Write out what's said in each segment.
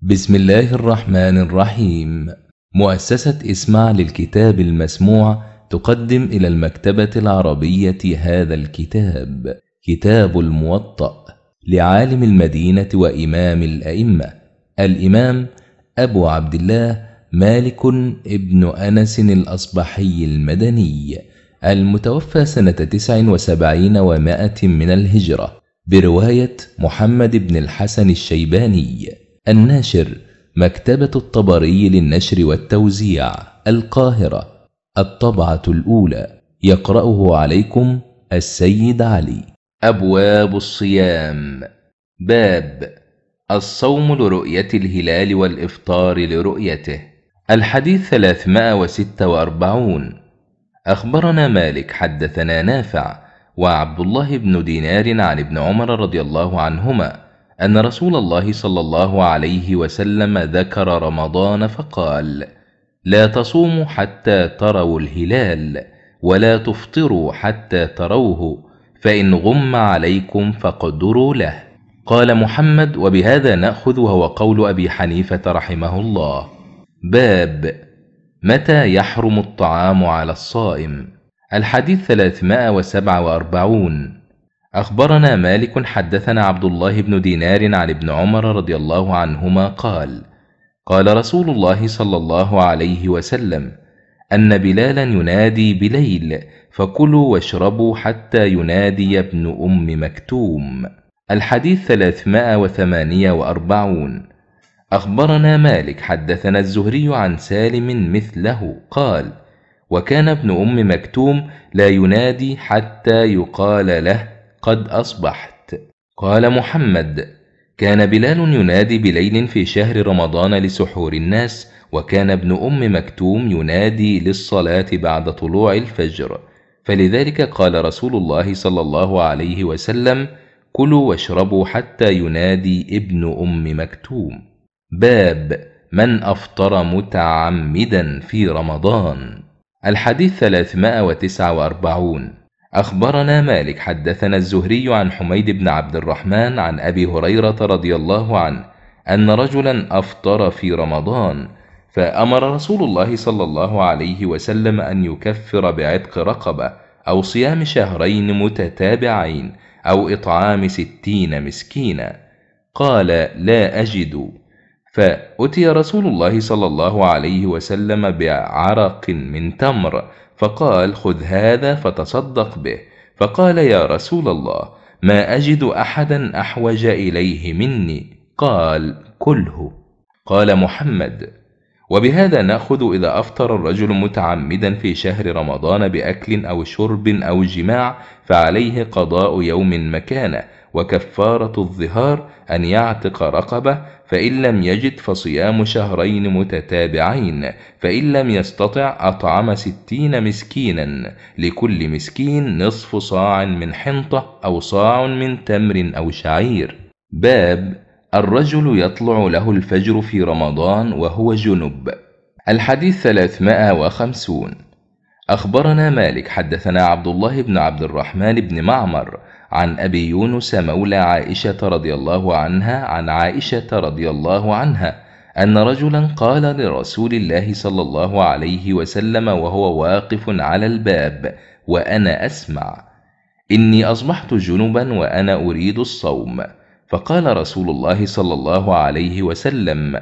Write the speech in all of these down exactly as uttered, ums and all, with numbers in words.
بسم الله الرحمن الرحيم. مؤسسة اسمع للكتاب المسموع تقدم إلى المكتبة العربية هذا الكتاب، كتاب الموطأ لعالم المدينة وإمام الأئمة الإمام أبو عبد الله مالك ابن أنس الأصبحي المدني، المتوفى سنة تسع وسبعين ومائة من الهجرة، برواية محمد بن الحسن الشيباني. الناشر مكتبة الطبري للنشر والتوزيع، القاهرة، الطبعة الأولى. يقرأه عليكم السيد علي. أبواب الصيام. باب الصوم لرؤية الهلال والإفطار لرؤيته. الحديث ثلاثمائة وستة وأربعون. أخبرنا مالك حدثنا نافع وعبد الله بن دينار عن ابن عمر رضي الله عنهما أن رسول الله صلى الله عليه وسلم ذكر رمضان فقال: لا تصوموا حتى تروا الهلال ولا تفطروا حتى تروه، فإن غم عليكم فاقدروا له. قال محمد: وبهذا نأخذ، وهو قول أبي حنيفة رحمه الله. باب متى يحرم الطعام على الصائم. الحديث ثلاثمائة وسبعة وأربعون. أخبرنا مالك حدثنا عبد الله بن دينار عن ابن عمر رضي الله عنهما قال: قال رسول الله صلى الله عليه وسلم: أن بلالا ينادي بليل، فكلوا واشربوا حتى ينادي ابن أم مكتوم. الحديث ثلاثمائة وثمانية وأربعون. أخبرنا مالك حدثنا الزهري عن سالم مثله قال: وكان ابن أم مكتوم لا ينادي حتى يقال له: قد أصبحت. قال محمد: كان بلال ينادي بليل في شهر رمضان لسحور الناس، وكان ابن أم مكتوم ينادي للصلاة بعد طلوع الفجر، فلذلك قال رسول الله صلى الله عليه وسلم: كلوا واشربوا حتى ينادي ابن أم مكتوم. باب من أفطر متعمدا في رمضان. الحديث ثلاثمائة وتسعة وأربعون. أخبرنا مالك حدثنا الزهري عن حميد بن عبد الرحمن عن أبي هريرة رضي الله عنه أن رجلا أفطر في رمضان، فأمر رسول الله صلى الله عليه وسلم أن يكفر بعتق رقبة أو صيام شهرين متتابعين أو إطعام ستين مسكينا. قال: لا أجد. فأتي رسول الله صلى الله عليه وسلم بعرق من تمر، فقال: خذ هذا فتصدق به. فقال: يا رسول الله، ما أجد أحدا أحوج إليه مني. قال: كله. قال محمد: وبهذا نأخذ إذا أفطر الرجل متعمدا في شهر رمضان بأكل أو شرب أو جماع فعليه قضاء يوم مكانه، وكفارة الظهار أن يعتق رقبة، فإن لم يجد فصيام شهرين متتابعين، فإن لم يستطع أطعم ستين مسكينا، لكل مسكين نصف صاع من حنطة أو صاع من تمر أو شعير. باب الرجل يطلع له الفجر في رمضان وهو جنب. الحديث ثلاثمائة وخمسون. أخبرنا مالك حدثنا عبد الله بن عبد الرحمن بن معمر عن أبي يونس مولى عائشة رضي الله عنها عن عائشة رضي الله عنها أن رجلا قال لرسول الله صلى الله عليه وسلم وهو واقف على الباب وأنا أسمع: إني أصبحت جنبا وأنا أريد الصوم. فقال رسول الله صلى الله عليه وسلم: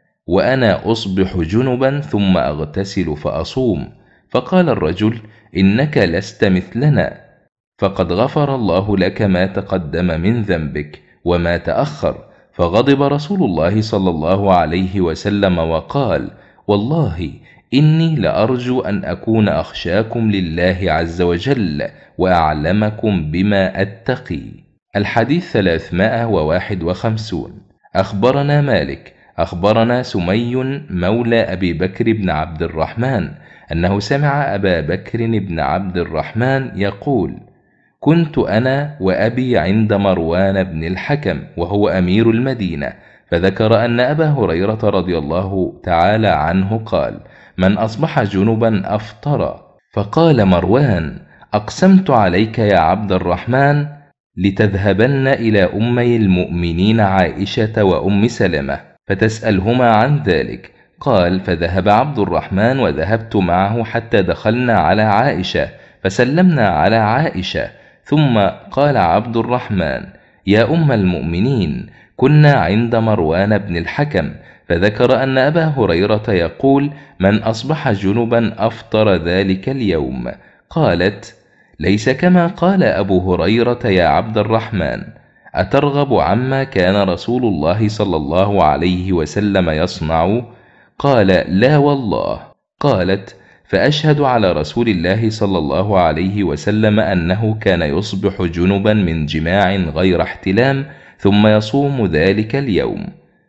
وأنا أصبح جنبا ثم أغتسل فأصوم. فقال الرجل: إنك لست مثلنا، فقد غفر الله لك ما تقدم من ذنبك وما تأخر. فغضب رسول الله صلى الله عليه وسلم وقال: والله إني لأرجو أن أكون أخشاكم لله عز وجل وأعلمكم بما أتقي. الحديث ثلاثمائة وواحد وخمسون. أخبرنا مالك أخبرنا سمي مولى أبي بكر بن عبد الرحمن أنه سمع أبا بكر بن عبد الرحمن يقول: كنت أنا وأبي عند مروان بن الحكم وهو أمير المدينة، فذكر أن أبا هريرة رضي الله تعالى عنه قال: من أصبح جنبا أفطر. فقال مروان: أقسمت عليك يا عبد الرحمن لتذهبن إلى أمي المؤمنين عائشة وأم سلمة فتسألهما عن ذلك. قال: فذهب عبد الرحمن وذهبت معه حتى دخلنا على عائشة فسلمنا على عائشة، ثم قال عبد الرحمن: يا أم المؤمنين، كنا عند مروان بن الحكم، فذكر أن أبا هريرة يقول: من أصبح جنبا أفطر ذلك اليوم. قالت: ليس كما قال أبو هريرة يا عبد الرحمن، أترغب عما كان رسول الله صلى الله عليه وسلم يصنع؟ قال: لا والله. قالت: فأشهد على رسول الله صلى الله عليه وسلم أنه كان يصبح جنبا من جماع غير احتلام ثم يصوم ذلك اليوم.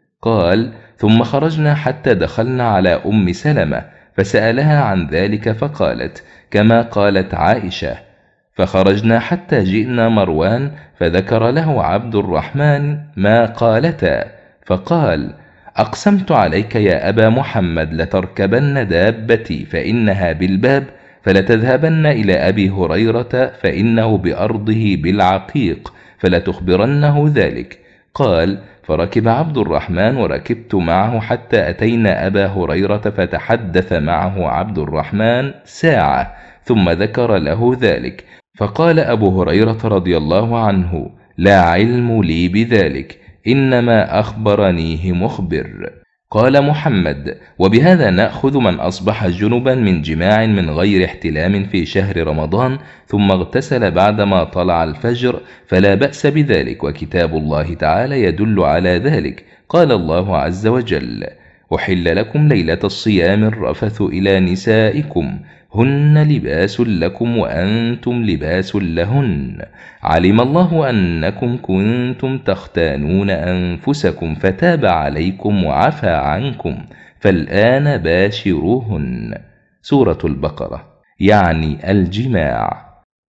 قال: ثم خرجنا حتى دخلنا على أم سلمة فسألها عن ذلك فقالت: كما قالت عائشة. فخرجنا حتى جئنا مروان فذكر له عبد الرحمن ما قالتا، فقال: أقسمت عليك يا أبا محمد لتركبن دابتي فإنها بالباب، فلتذهبن إلى أبي هريرة فإنه بأرضه بالعقيق فلتخبرنه ذلك. قال: فركب عبد الرحمن وركبت معه حتى أتينا أبا هريرة فتحدث معه عبد الرحمن ساعة ثم ذكر له ذلك. فقال أبو هريرة رضي الله عنه: لا علم لي بذلك، إنما أخبرنيه مخبر. قال محمد: وبهذا نأخذ من أصبح جنبا من جماع من غير احتلام في شهر رمضان ثم اغتسل بعدما طلع الفجر فلا بأس بذلك، وكتاب الله تعالى يدل على ذلك. قال الله عز وجل: أحل لكم ليلة الصيام الرفث إلى نسائكم هن لباس لكم وأنتم لباس لهن، علم الله أنكم كنتم تختانون أنفسكم فتاب عليكم وعفى عنكم فالآن باشروهن. سورة البقرة، يعني الجماع.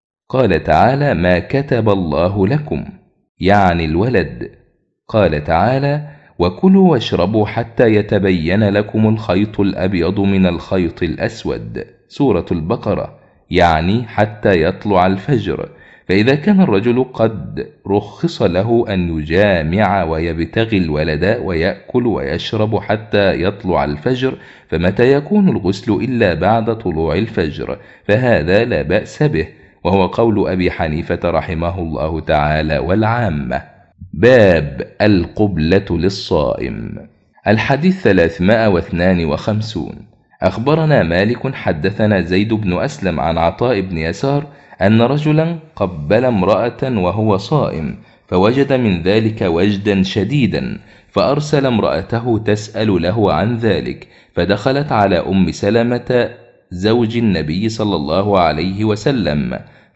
قال تعالى: ما كتب الله لكم، يعني الولد. قال تعالى: وكلوا واشربوا حتى يتبين لكم الخيط الأبيض من الخيط الأسود. سورة البقرة، يعني حتى يطلع الفجر. فإذا كان الرجل قد رخص له أن يجامع ويبتغي الولد ويأكل ويشرب حتى يطلع الفجر، فمتى يكون الغسل إلا بعد طلوع الفجر؟ فهذا لا بأس به، وهو قول أبي حنيفة رحمه الله تعالى والعامة. باب القبلة للصائم. الحديث ثلاثمائة واثنان وخمسون. أخبرنا مالك حدثنا زيد بن أسلم عن عطاء بن يسار أن رجلا قبل امرأة وهو صائم فوجد من ذلك وجدا شديدا، فأرسل امرأته تسأل له عن ذلك، فدخلت على أم سلمة زوج النبي صلى الله عليه وسلم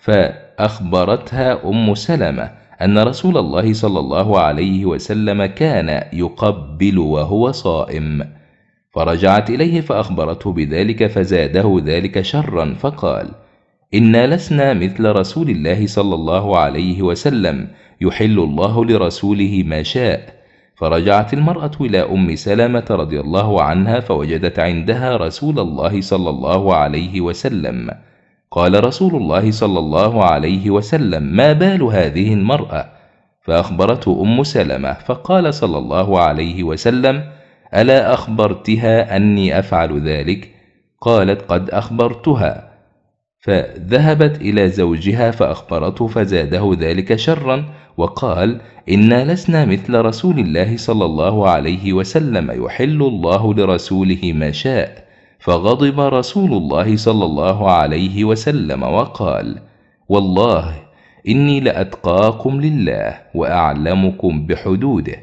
فأخبرتها أم سلمة أن رسول الله صلى الله عليه وسلم كان يقبل وهو صائم، فرجعت إليه فأخبرته بذلك فزاده ذلك شرا فقال: إنا لسنا مثل رسول الله صلى الله عليه وسلم، يحل الله لرسوله ما شاء. فرجعت المرأة إلى أم سلمة رضي الله عنها فوجدت عندها رسول الله صلى الله عليه وسلم. قال رسول الله صلى الله عليه وسلم: ما بال هذه المرأة؟ فأخبرته أم سلمة فقال صلى الله عليه وسلم: ألا أخبرتها أني أفعل ذلك؟ قالت: قد أخبرتها. فذهبت إلى زوجها فأخبرته فزاده ذلك شرا وقال: إنا لسنا مثل رسول الله صلى الله عليه وسلم، يحل الله لرسوله ما شاء. فغضب رسول الله صلى الله عليه وسلم وقال: والله إني لأتقاكم لله وأعلمكم بحدوده.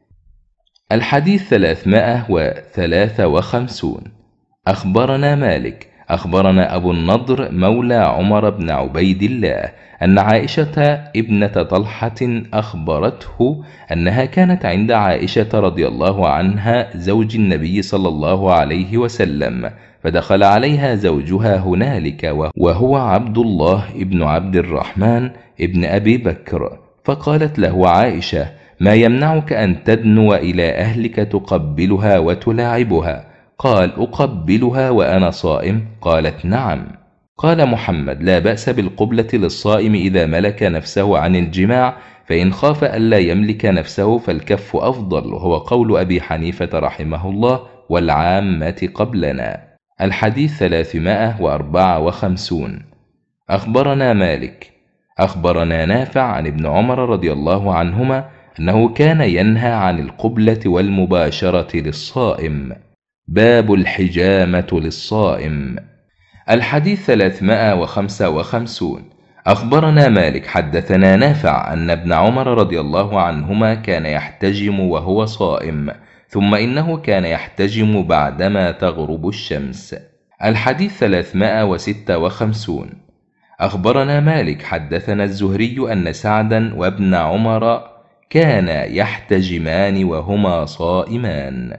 الحديث ثلاثمائة وثلاثة وخمسون. أخبرنا مالك أخبرنا أبو النضر مولى عمر بن عبيد الله أن عائشة ابنة طلحة أخبرته أنها كانت عند عائشة رضي الله عنها زوج النبي صلى الله عليه وسلم، فدخل عليها زوجها هنالك وهو عبد الله ابن عبد الرحمن ابن أبي بكر، فقالت له عائشة: ما يمنعك أن تدنو إلى أهلك تقبلها وتلاعبها؟ قال: أقبلها وأنا صائم؟ قالت: نعم. قال محمد: لا بأس بالقبلة للصائم إذا ملك نفسه عن الجماع، فإن خاف ألا يملك نفسه فالكف أفضل، وهو قول أبي حنيفة رحمه الله والعامة قبلنا. الحديث ثلاثمائة وأربعة وخمسون. أخبرنا مالك أخبرنا نافع عن ابن عمر رضي الله عنهما أنه كان ينهى عن القبلة والمباشرة للصائم. باب الحجامة للصائم. الحديث ثلاثمائة وخمسة وخمسون. أخبرنا مالك حدثنا نافع أن ابن عمر رضي الله عنهما كان يحتجم وهو صائم، ثم إنه كان يحتجم بعدما تغرب الشمس. الحديث ثلاثمائة وستة وخمسون. أخبرنا مالك حدثنا الزهري أن سعدا وابن عمر كانا يحتجمان وهما صائمان.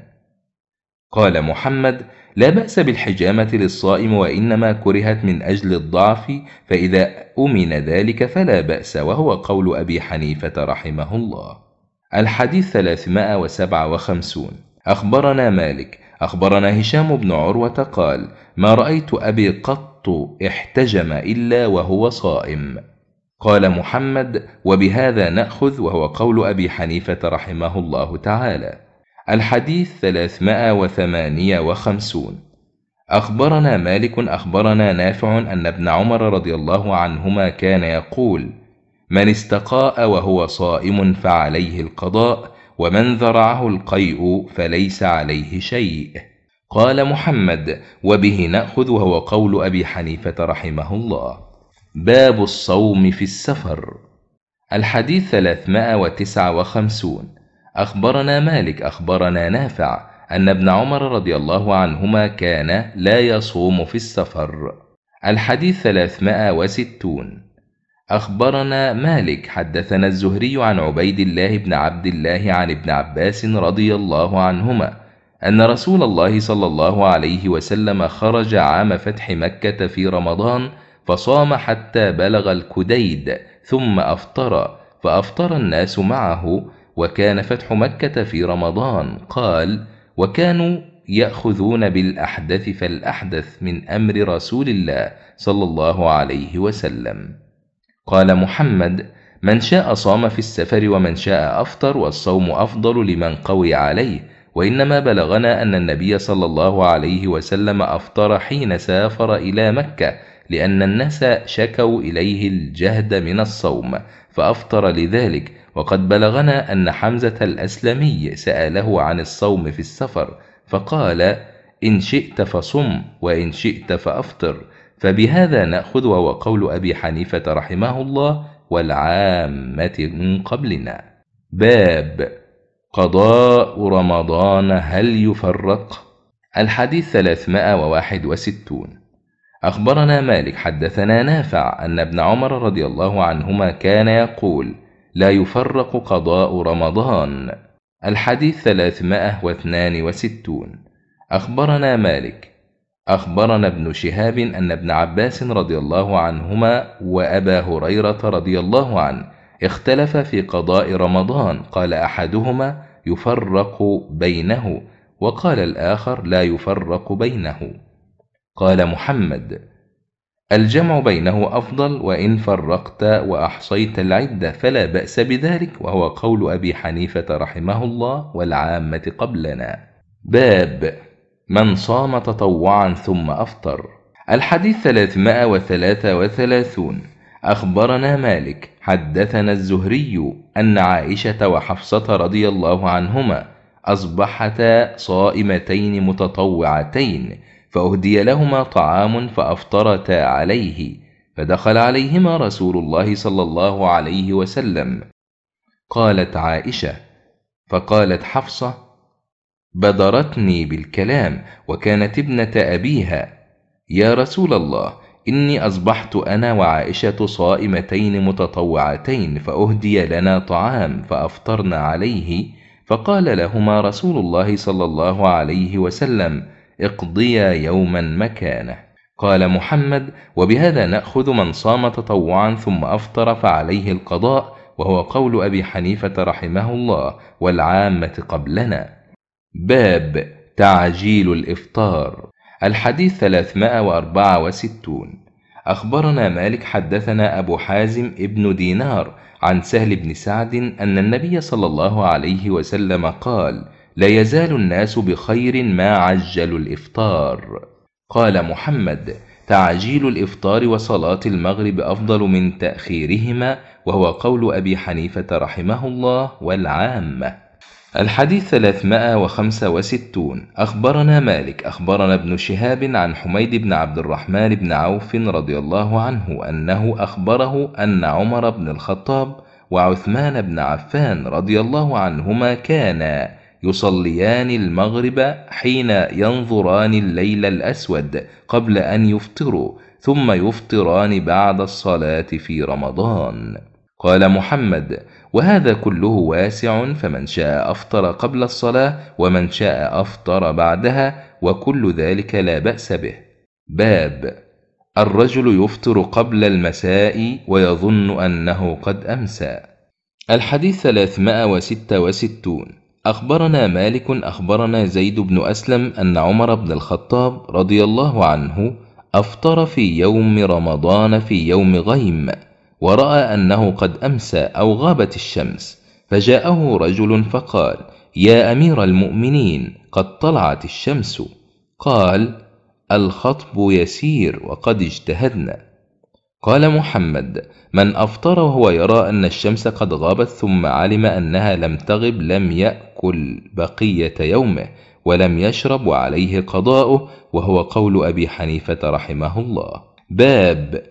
قال محمد: لا بأس بالحجامة للصائم، وإنما كرهت من أجل الضعف، فإذا أمن ذلك فلا بأس، وهو قول أبي حنيفة رحمه الله. الحديث ثلاثمائة وسبعة وخمسون. أخبرنا مالك أخبرنا هشام بن عروة قال: ما رأيت أبي قط احتجم إلا وهو صائم. قال محمد: وبهذا نأخذ، وهو قول أبي حنيفة رحمه الله تعالى. الحديث ثلاثمائة وثمانية وخمسون. أخبرنا مالك أخبرنا نافع أن ابن عمر رضي الله عنهما كان يقول: من استقاء وهو صائم فعليه القضاء، ومن ذرعه القيء فليس عليه شيء. قال محمد: وبه نأخذ، وهو قول أبي حنيفة رحمه الله. باب الصوم في السفر. الحديث ثلاثمائة وتسعة وخمسون. أخبرنا مالك أخبرنا نافع أن ابن عمر رضي الله عنهما كان لا يصوم في السفر. الحديث ثلاثمائة وستون. أخبرنا مالك حدثنا الزهري عن عبيد الله بن عبد الله عن ابن عباس رضي الله عنهما أن رسول الله صلى الله عليه وسلم خرج عام فتح مكة في رمضان، فصام حتى بلغ الكديد ثم أفطر، فأفطر الناس معه، وكان فتح مكة في رمضان. قال: وكانوا يأخذون بالأحدث فالأحدث من أمر رسول الله صلى الله عليه وسلم. قال محمد: من شاء صام في السفر ومن شاء أفطر، والصوم أفضل لمن قوي عليه، وإنما بلغنا أن النبي صلى الله عليه وسلم أفطر حين سافر إلى مكة، لأن الناس شكوا إليه الجهد من الصوم فأفطر لذلك. وقد بلغنا أن حمزة الأسلمي سأله عن الصوم في السفر فقال: إن شئت فصم وإن شئت فأفطر. فبهذا نأخذ، وهو قول أبي حنيفة رحمه الله والعامة من قبلنا. باب قضاء رمضان هل يفرق؟ الحديث ثلاثمائة وواحد وستون. أخبرنا مالك حدثنا نافع أن ابن عمر رضي الله عنهما كان يقول: لا يفرق قضاء رمضان. الحديث ثلاثمائة واثنان وستون. أخبرنا مالك أخبرنا ابن شهاب أن ابن عباس رضي الله عنهما وأبا هريرة رضي الله عنه اختلف في قضاء رمضان، قال أحدهما: يفرق بينه، وقال الآخر: لا يفرق بينه. قال محمد: الجمع بينه أفضل، وإن فرقت وأحصيت العدة فلا بأس بذلك، وهو قول أبي حنيفة رحمه الله والعامة قبلنا. باب من صام تطوعا ثم أفطر. الحديث ثلاثمائة وثلاثة وثلاثون. أخبرنا مالك حدثنا الزهري أن عائشة وحفصة رضي الله عنهما أصبحتا صائمتين متطوعتين، فأهدي لهما طعام فأفطرتا عليه، فدخل عليهما رسول الله صلى الله عليه وسلم. قالت عائشة: فقالت حفصة: بدرتني بالكلام، وكانت ابنة أبيها: يا رسول الله، إني أصبحت أنا وعائشة صائمتين متطوعتين، فأهدي لنا طعام فأفطرنا عليه. فقال لهما رسول الله صلى الله عليه وسلم: اقضيا يوما مكانه. قال محمد: وبهذا نأخذ من صام تطوعا ثم أفطر فعليه القضاء، وهو قول أبي حنيفة رحمه الله والعامة قبلنا. باب تعجيل الإفطار. الحديث ثلاثمائة وأربعة وستون. أخبرنا مالك حدثنا أبو حازم ابن دينار عن سهل بن سعد أن النبي صلى الله عليه وسلم قال: لا يزال الناس بخير ما عجلوا الإفطار. قال محمد: تعجيل الإفطار وصلاة المغرب أفضل من تأخيرهما، وهو قول أبي حنيفة رحمه الله والعامة. الحديث ثلاثمائة وخمسة وستون. أخبرنا مالك أخبرنا ابن شهاب عن حميد بن عبد الرحمن بن عوف رضي الله عنه أنه أخبره أن عمر بن الخطاب وعثمان بن عفان رضي الله عنهما كانا يصليان المغرب حين ينظران الليل الأسود قبل أن يفطروا، ثم يفطران بعد الصلاة في رمضان. قال محمد: وهذا كله واسع، فمن شاء أفطر قبل الصلاة ومن شاء أفطر بعدها، وكل ذلك لا بأس به. باب الرجل يفطر قبل المساء ويظن أنه قد أمسى. الحديث ثلاثمائة وستة وستون. أخبرنا مالك أخبرنا زيد بن أسلم أن عمر بن الخطاب رضي الله عنه أفطر في يوم رمضان في يوم غيم، ورأى أنه قد أمسى أو غابت الشمس، فجاءه رجل فقال: يا أمير المؤمنين، قد طلعت الشمس. قال: الخطب يسير وقد اجتهدنا. قال محمد: من أفطر وهو يرى أن الشمس قد غابت ثم علم أنها لم تغب لم يأكل بقية يومه ولم يشرب وعليه قضاؤه، وهو قول أبي حنيفة رحمه الله. باب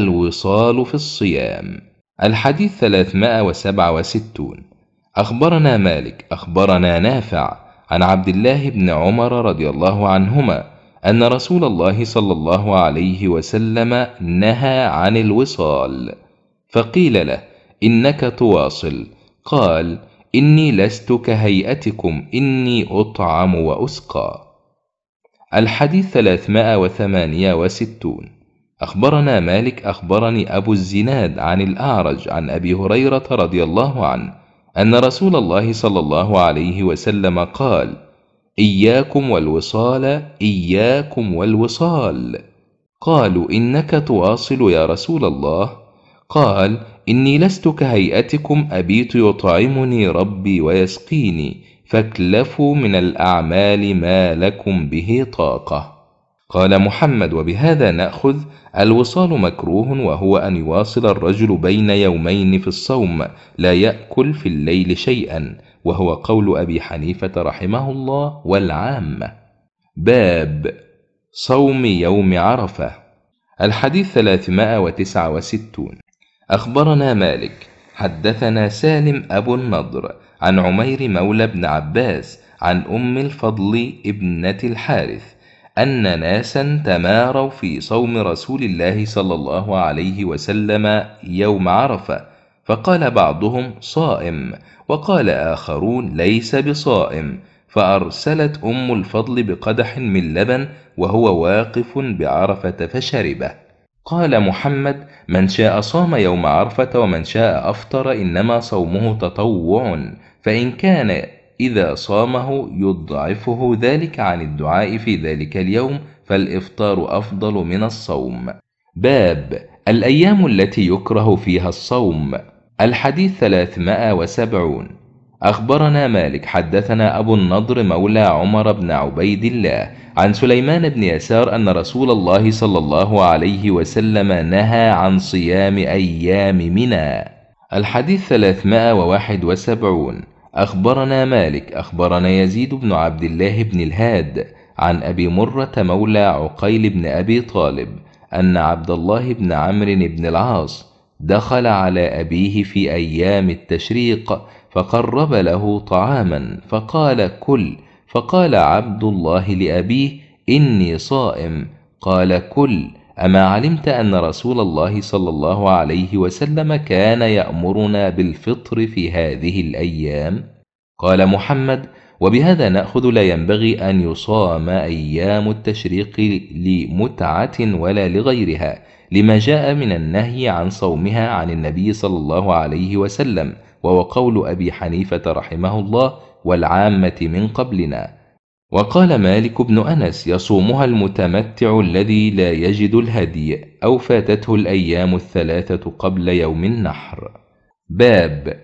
الوصال في الصيام. الحديث ثلاثمائة وسبعة وستون. أخبرنا مالك أخبرنا نافع عن عبد الله بن عمر رضي الله عنهما أن رسول الله صلى الله عليه وسلم نهى عن الوصال، فقيل له: إنك تواصل. قال: إني لست كهيئتكم، إني أطعم وأسقى. الحديث ثلاثمائة وثمانية وستون. أخبرنا مالك أخبرني أبو الزناد عن الأعرج عن أبي هريرة رضي الله عنه أن رسول الله صلى الله عليه وسلم قال: إياكم والوصال، إياكم والوصال. قالوا: إنك تواصل يا رسول الله. قال: إني لست كهيئتكم، أبيت يطعمني ربي ويسقيني، فاكلفوا من الأعمال ما لكم به طاقة. قال محمد: وبهذا نأخذ الوصال مكروه، وهو أن يواصل الرجل بين يومين في الصوم لا يأكل في الليل شيئا، وهو قول أبي حنيفة رحمه الله والعامة. باب صوم يوم عرفة. الحديث ثلاثمائة وتسعة وستون. أخبرنا مالك حدثنا سالم أبو النضر عن عمير مولى بن عباس عن أم الفضل ابنة الحارث أن ناسا تماروا في صوم رسول الله صلى الله عليه وسلم يوم عرفة، فقال بعضهم: صائم، وقال آخرون: ليس بصائم، فأرسلت أم الفضل بقدح من لبن وهو واقف بعرفة فشربه. قال محمد: من شاء صام يوم عرفة ومن شاء أفطر، إنما صومه تطوع، فإن كان إذا صامه يضعفه ذلك عن الدعاء في ذلك اليوم، فالإفطار أفضل من الصوم. باب الأيام التي يكره فيها الصوم. الحديث ثلاثمائة وسبعون. أخبرنا مالك حدثنا أبو النضر مولى عمر بن عبيد الله عن سليمان بن يسار أن رسول الله صلى الله عليه وسلم نهى عن صيام أيام منى. الحديث ثلاثمائة وواحد وسبعون. أخبرنا مالك أخبرنا يزيد بن عبد الله بن الهاد عن أبي مرة مولى عقيل بن أبي طالب أن عبد الله بن عمرو بن العاص دخل على أبيه في أيام التشريق فقرب له طعاما فقال: كل. فقال عبد الله لأبيه: إني صائم. قال: كل. أما علمت أن رسول الله صلى الله عليه وسلم كان يأمرنا بالفطر في هذه الأيام؟ قال محمد: وبهذا نأخذ لا ينبغي أن يصام أيام التشريق لمتعة ولا لغيرها، لما جاء من النهي عن صومها عن النبي صلى الله عليه وسلم، وهو قول أبي حنيفة رحمه الله والعامة من قبلنا. وقال مالك بن أنس: يصومها المتمتع الذي لا يجد الهدي أو فاتته الأيام الثلاثة قبل يوم النحر. باب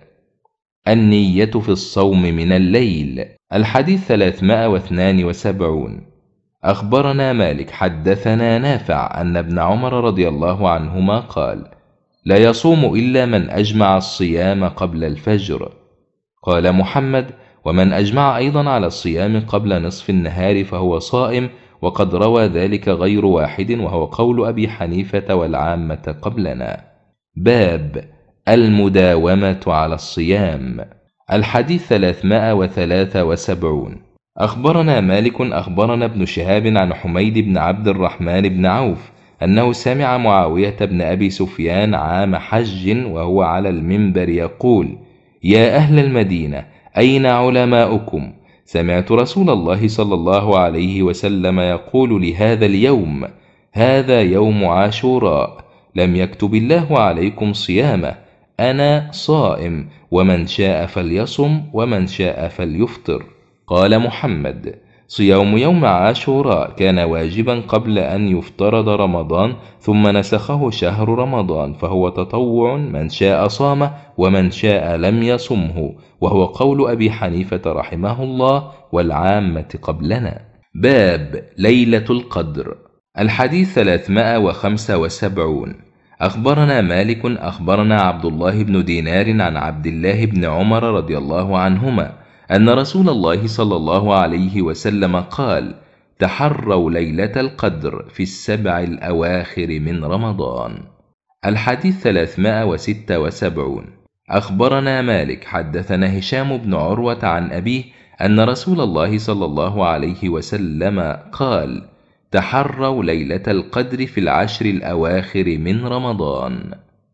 النية في الصوم من الليل. الحديث ثلاثمائة واثنان وسبعون. أخبرنا مالك حدثنا نافع أن ابن عمر رضي الله عنهما قال: لا يصوم إلا من أجمع الصيام قبل الفجر. قال محمد: ومن أجمع أيضا على الصيام قبل نصف النهار فهو صائم، وقد روى ذلك غير واحد، وهو قول أبي حنيفة والعامة قبلنا. باب المداومة على الصيام. الحديث ثلاثمائة وثلاثة وسبعون. أخبرنا مالك أخبرنا ابن شهاب عن حميد بن عبد الرحمن بن عوف أنه سمع معاوية بن أبي سفيان عام حج وهو على المنبر يقول: يا أهل المدينة، أين علماؤكم؟ سمعت رسول الله صلى الله عليه وسلم يقول لهذا اليوم: هذا يوم عاشوراء، لم يكتب الله عليكم صيامه، أنا صائم، ومن شاء فليصم ومن شاء فليفطر. قال محمد: صيام يوم عاشوراء كان واجبا قبل أن يفترض رمضان، ثم نسخه شهر رمضان، فهو تطوع، من شاء صامه ومن شاء لم يصمه، وهو قول أبي حنيفة رحمه الله والعامة قبلنا. باب ليلة القدر. الحديث ثلاثمائة وخمسة وسبعون. أخبرنا مالك أخبرنا عبد الله بن دينار عن عبد الله بن عمر رضي الله عنهما أن رسول الله صلى الله عليه وسلم قال: تحروا ليلة القدر في السبع الأواخر من رمضان. الحديث ثلاثمائة وستة وسبعون. أخبرنا مالك حدثنا هشام بن عروة عن أبيه أن رسول الله صلى الله عليه وسلم قال: تحروا ليلة القدر في العشر الأواخر من رمضان.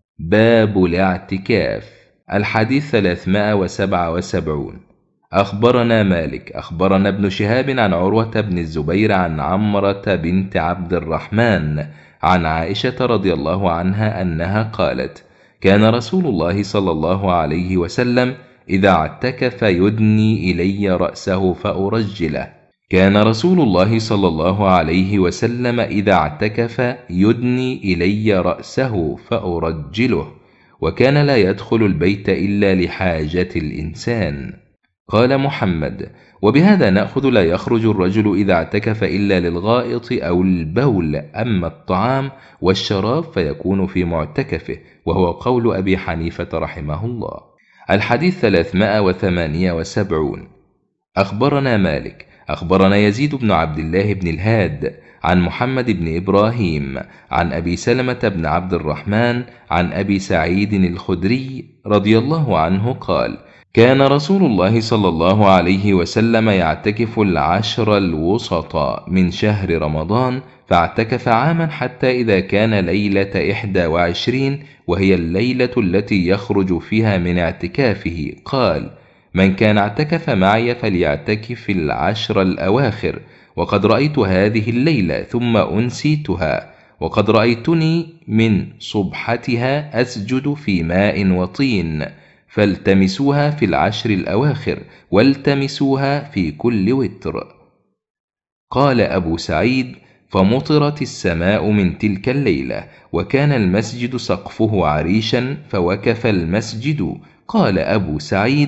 باب الاعتكاف. الحديث ثلاثمائة وسبعة وسبعون. أخبرنا مالك أخبرنا ابن شهاب عن عروة بن الزبير عن عمرة بنت عبد الرحمن عن عائشة رضي الله عنها أنها قالت: كان رسول الله صلى الله عليه وسلم إذا اعتكف يدني إلي رأسه فأرجله. كان رسول الله صلى الله عليه وسلم إذا اعتكف يدني إلي رأسه فأرجله، وكان لا يدخل البيت إلا لحاجة الإنسان. قال محمد: وبهذا نأخذ لا يخرج الرجل إذا اعتكف إلا للغائط أو البول، أما الطعام والشراب فيكون في معتكفه، وهو قول أبي حنيفة رحمه الله. الحديث ثلاثمائة وثمانية وسبعون. أخبرنا مالك أخبرنا يزيد بن عبد الله بن الهاد عن محمد بن إبراهيم عن أبي سلمة بن عبد الرحمن عن أبي سعيد الخدري رضي الله عنه قال: كان رسول الله صلى الله عليه وسلم يعتكف العشر الوسطى من شهر رمضان، فاعتكف عاما حتى إذا كان ليلة إحدى وعشرين، وهي الليلة التي يخرج فيها من اعتكافه، قال: من كان اعتكف معي فليعتكف العشر الأواخر، وقد رأيت هذه الليلة ثم أنسيتها، وقد رأيتني من صبحتها أسجد في ماء وطين، فالتمسوها في العشر الأواخر، والتمسوها في كل وتر. قال أبو سعيد: فمطرت السماء من تلك الليلة، وكان المسجد سقفه عريشا، فوكف المسجد. قال أبو سعيد: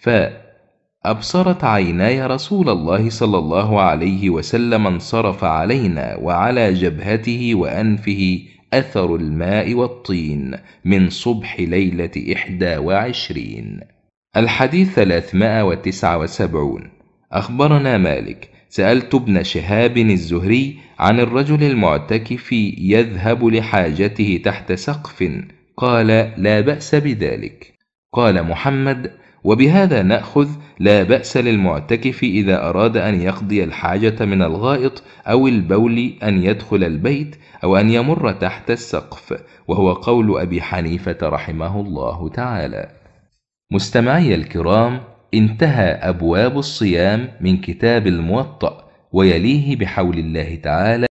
فأبصرت عيناي رسول الله صلى الله عليه وسلم انصرف علينا، وعلى جبهته وأنفه أثر الماء والطين من صبح ليلة إحدى وعشرين. الحديث ثلاثمائة وتسعة وسبعون. أخبرنا مالك سألت ابن شهاب الزهري عن الرجل المعتكف يذهب لحاجته تحت سقف، قال: لا بأس بذلك. قال محمد: وبهذا نأخذ لا بأس للمعتكف إذا أراد أن يقضي الحاجة من الغائط أو البول أن يدخل البيت أو أن يمر تحت السقف، وهو قول أبي حنيفة رحمه الله تعالى. مستمعي الكرام، انتهى أبواب الصيام من كتاب الموطأ، ويليه بحول الله تعالى